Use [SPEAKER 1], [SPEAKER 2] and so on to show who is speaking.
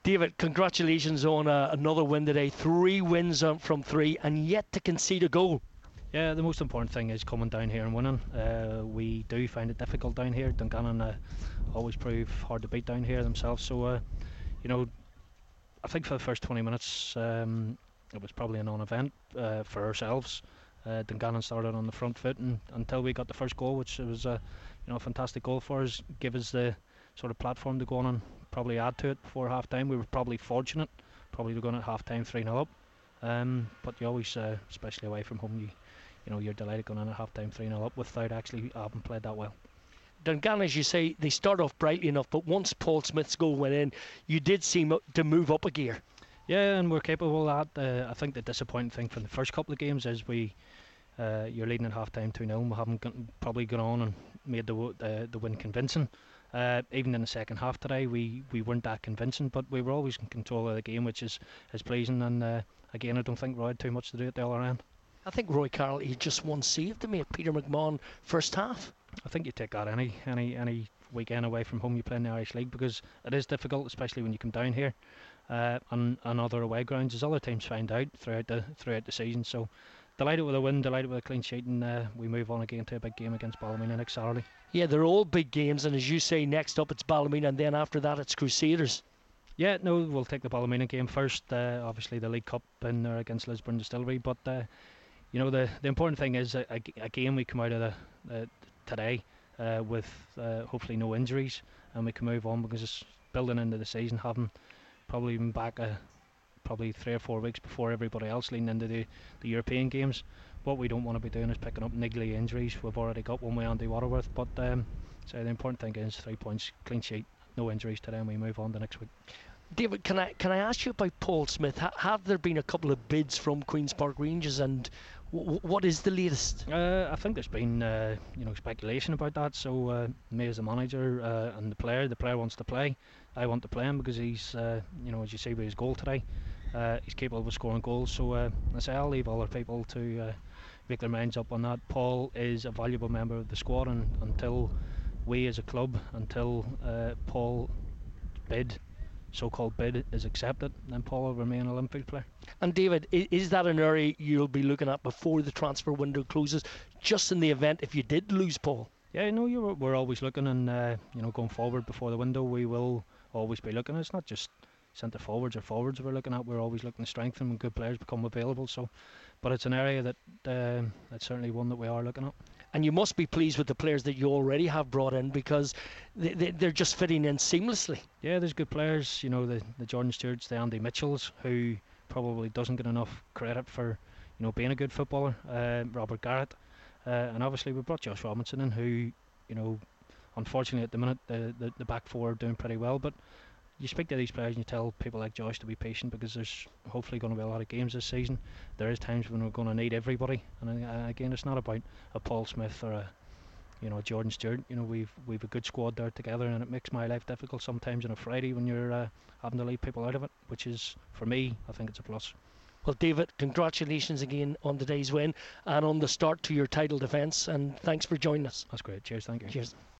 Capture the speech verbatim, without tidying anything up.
[SPEAKER 1] David, congratulations on uh, another win today. Three wins um, from three, and yet to concede a goal.
[SPEAKER 2] Yeah, the most important thing is coming down here and winning. Uh, we do find it difficult down here. Dungannon uh, always prove hard to beat down here themselves. So, uh, you know, I think for the first twenty minutes, um, it was probably a non-event uh, for ourselves. Uh, Dungannon started on the front foot, and until we got the first goal, which was a you know a fantastic goal for us, give us the sort of platform to go on and probably add to it before half time. We were probably fortunate, probably going at half time three nil up. Um, but you always, uh, especially away from home, you you know you're delighted going in at half time three nil up without actually having played that well.
[SPEAKER 1] Dungannon, as you say, they start off brightly enough, but once Paul Smith's goal went in, you did seem to move up a gear.
[SPEAKER 2] Yeah, and we're capable of that. Uh, I think the disappointing thing from the first couple of games is we, uh, you're leading at half time two nil. We haven't got, probably gone on and made the uh, the win convincing. Uh, even in the second half today, we, we weren't that convincing, but we were always in control of the game, which is, is pleasing. And uh, again, I don't think Roy had too much to do at the other end.
[SPEAKER 1] I think Roy Carroll, he just one save to make Peter McMahon first half.
[SPEAKER 2] I think you take that any any any weekend away from home you play in the Irish League, because it is difficult, especially when you come down here. Uh, and, and other away grounds, as other teams find out throughout the throughout the season. So delighted with a win, delighted with a clean sheet, and uh, we move on again to a big game against Ballymena next Saturday. Yeah,
[SPEAKER 1] they're all big games, and as you say, next up it's Ballymena, and then after that it's Crusaders.
[SPEAKER 2] Yeah, no, we'll take the Ballymena game first. Uh, obviously the League Cup in there against Lisburn Distillery, but uh, you know the the important thing is a, a, a game we come out of the, uh, today uh, with uh, hopefully no injuries, and we can move on, because it's building into the season, having probably been back uh, probably three or four weeks before everybody else leading into the, the European games. What we don't want to be doing is picking up niggly injuries. We've already got one with Andy Waterworth, but um, so the important thing is three points, clean sheet, no injuries today, and we move on to next week.
[SPEAKER 1] David, can I can I ask you about Paul Smith? Ha- have there been a couple of bids from Queen's Park Rangers, and w- what is the latest?
[SPEAKER 2] Uh, I think there's been uh, you know speculation about that. So uh, me as the manager uh, and the player, the player wants to play. I want to play him because he's uh, you know as you see with his goal today, uh, he's capable of scoring goals. So uh, I say I'll leave other people to uh, make their minds up on that. Paul is a valuable member of the squad, and until we as a club, until uh, Paul bid. so-called bid is accepted, then Paul will remain an Olympic player.
[SPEAKER 1] And David, is that an area you'll be looking at before the transfer window closes, just in the event if you did lose Paul?
[SPEAKER 2] Yeah, no, you're, we're always looking, and uh, you know, going forward before the window, we will always be looking. It's not just centre forwards or forwards we're looking at. We're always looking to strengthen when good players become available. So, but it's an area that um, that's certainly one that we are looking at.
[SPEAKER 1] And you must be pleased with the players that you already have brought in, because they, they, they're just fitting in seamlessly.
[SPEAKER 2] Yeah, there's good players. You know, the the Jordan Stewarts, the Andy Mitchells, who probably doesn't get enough credit for you know being a good footballer. Uh, Robert Garrett, uh, and obviously we brought Josh Robinson in, who you know, unfortunately at the minute the the, the back four are doing pretty well, but. You speak to these players and you tell people like Josh to be patient, because there's hopefully going to be a lot of games this season. There is times when we're going to need everybody, and uh, again, it's not about a Paul Smith or a you know Jordan Stewart. You know, we've we've a good squad there together, and it makes my life difficult sometimes on a Friday when you're uh, having to leave people out of it, which is, for me, I think it's a plus.
[SPEAKER 1] Well, David, congratulations again on today's win and on the start to your title defence, and thanks for joining us.
[SPEAKER 2] That's great. Cheers. Thank you.
[SPEAKER 1] Cheers.